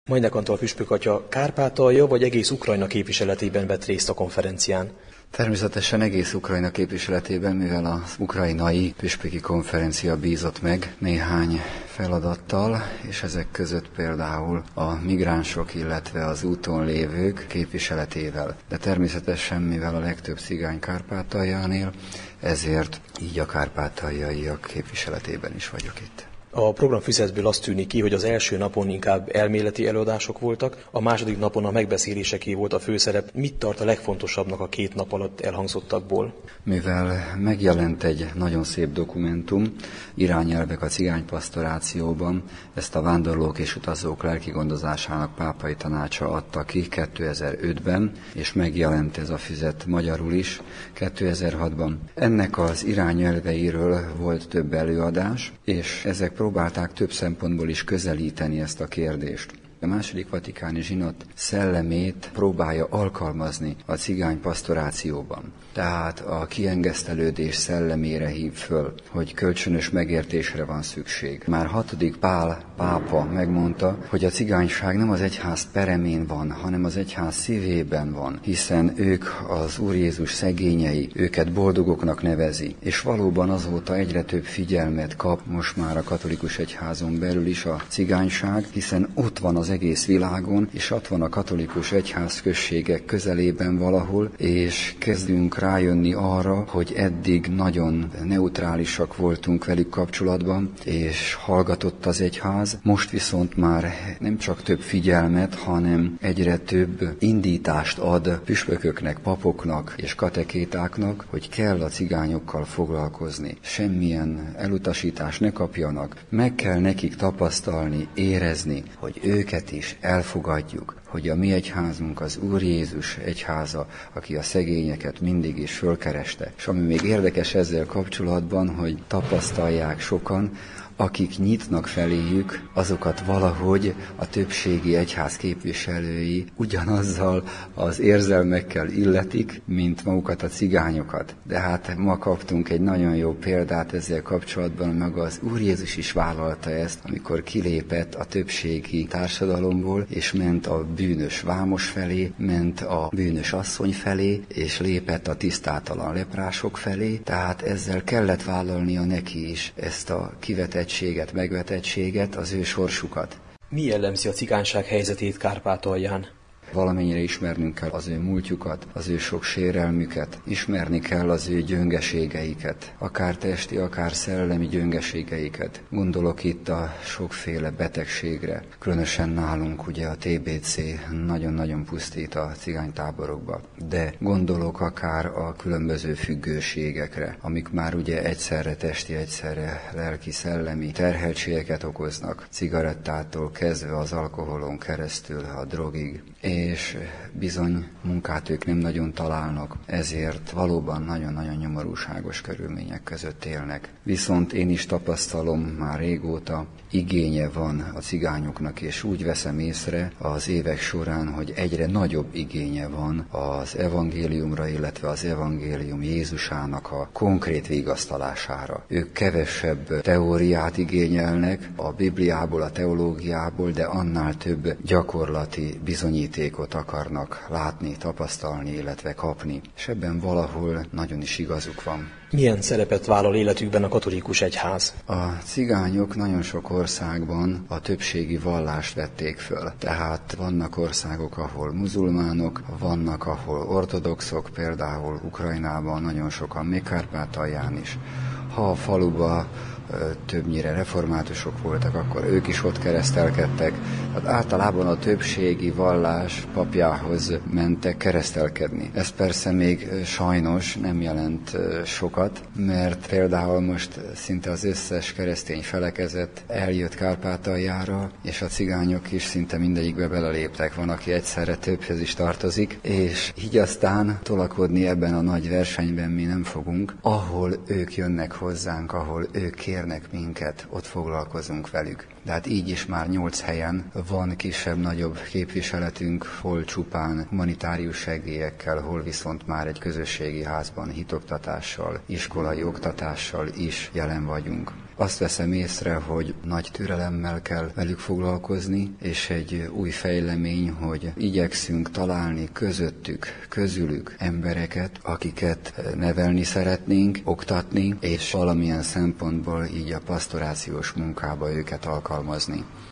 Majnak Antal püspök atya Kárpátalja vagy egész Ukrajna képviseletében vett részt a konferencián? Természetesen egész Ukrajna képviseletében, mivel az ukrajnai püspöki konferencia bízott meg néhány feladattal, és ezek között például a migránsok, illetve az úton lévők képviseletével. De természetesen, mivel a legtöbb cigány Kárpátalján él, ezért így a kárpátaljaiak képviseletében is vagyok itt. A programfüzetből azt tűnik ki, hogy az első napon inkább elméleti előadások voltak, a második napon a megbeszéléseké volt a főszerep. Mit tart a legfontosabbnak a 2 nap alatt elhangzottakból? Mivel megjelent egy nagyon szép dokumentum, irányelvek a cigánypastorációban, ezt a vándorlók és utazók lelki gondozásának pápai tanácsa adta ki 2005-ben, és megjelent ez a füzet magyarul is 2006-ban. Ennek az irányelveiről volt több előadás, és ezek próbálták több szempontból is közelíteni ezt a kérdést. A második vatikáni zsinat szellemét próbálja alkalmazni a cigány pastorációban. Tehát a kiengesztelődés szellemére hív föl, hogy kölcsönös megértésre van szükség. Már 6. Pál pápa megmondta, hogy a cigányság nem az egyház peremén van, hanem az egyház szívében van, hiszen ők az Úr Jézus szegényei, őket boldogoknak nevezi. És valóban azóta egyre több figyelmet kap most már a katolikus egyházon belül is a cigányság, hiszen ott van az egész világon, és ott van a katolikus egyházközségek közelében valahol, és kezdünk rájönni arra, hogy eddig nagyon neutrálisak voltunk velük kapcsolatban, és hallgatott az egyház. Most viszont már nem csak több figyelmet, hanem egyre több indítást ad püspököknek, papoknak és katekétáknak, hogy kell a cigányokkal foglalkozni. Semmilyen elutasítást ne kapjanak. Meg kell nekik tapasztalni, érezni, hogy őket is elfogadjuk, hogy a mi egyházunk az Úr Jézus egyháza, aki a szegényeket mindig is fölkereste. És ami még érdekes ezzel kapcsolatban, hogy tapasztalják sokan, akik nyitnak feléjük, azokat valahogy a többségi egyház képviselői ugyanazzal az érzelmekkel illetik, mint magukat a cigányokat. De hát ma kaptunk egy nagyon jó példát ezzel kapcsolatban, maga az Úr Jézus is vállalta ezt, amikor kilépett a többségi társadalomból, és ment a bűnös vámos felé, ment a bűnös asszony felé, és lépett a tisztátalan leprások felé, tehát ezzel kellett vállalnia neki is ezt a kivetettséget, megvetettséget, az ő sorsukat. Mi jellemzi a cigányság helyzetét Kárpátalján? Valamennyire ismernünk kell az ő múltjukat, az ő sok sérelmüket, ismerni kell az ő gyöngeségeiket, akár testi, akár szellemi gyöngeségeiket. Gondolok itt a sokféle betegségre. Különösen nálunk ugye a TBC nagyon-nagyon pusztít a cigánytáborokba. De gondolok akár a különböző függőségekre, amik már ugye egyszerre testi, egyszerre lelki, szellemi terheltségeket okoznak, cigarettától kezdve az alkoholon keresztül a drogig. És bizony munkát ők nem nagyon találnak, ezért valóban nagyon-nagyon nyomorúságos körülmények között élnek. Viszont én is tapasztalom már régóta, igénye van a cigányoknak, és úgy veszem észre az évek során, hogy egyre nagyobb igénye van az evangéliumra, illetve az evangélium Jézusának a konkrét vigasztalására. Ők kevesebb teóriát igényelnek a Bibliából, a teológiából, de annál több gyakorlati bizonyítékot akarnak látni, tapasztalni, illetve kapni. És ebben valahol nagyon is igazuk van. Milyen szerepet vállal életükben a katolikus egyház? A cigányok nagyon sok országban a többségi vallást vették föl. Tehát vannak országok, ahol muzulmánok, vannak, ahol ortodoxok, például Ukrajnában nagyon sokan, még Kárpátalján is. Ha a faluba többnyire reformátusok voltak, akkor ők is ott keresztelkedtek. Hát általában a többségi vallás papjához mentek keresztelkedni. Ez persze még sajnos nem jelent sokat, mert például most szinte az összes keresztény felekezet eljött Kárpátaljára, és a cigányok is szinte mindegyikbe beleléptek. Van, aki egyszerre többhez is tartozik, és így aztán tolakodni ebben a nagy versenyben mi nem fogunk. Ahol ők jönnek hozzánk, ahol ők kérnek minket, ott foglalkozunk velük. De hát így is már 8 helyen van kisebb-nagyobb képviseletünk, hol csupán humanitárius segélyekkel, hol viszont már egy közösségi házban hitoktatással, iskolai oktatással is jelen vagyunk. Azt veszem észre, hogy nagy türelemmel kell velük foglalkozni, és egy új fejlemény, hogy igyekszünk találni közülük embereket, akiket nevelni szeretnénk, oktatni, és valamilyen szempontból így a pastorációs munkába őket alkalmazni.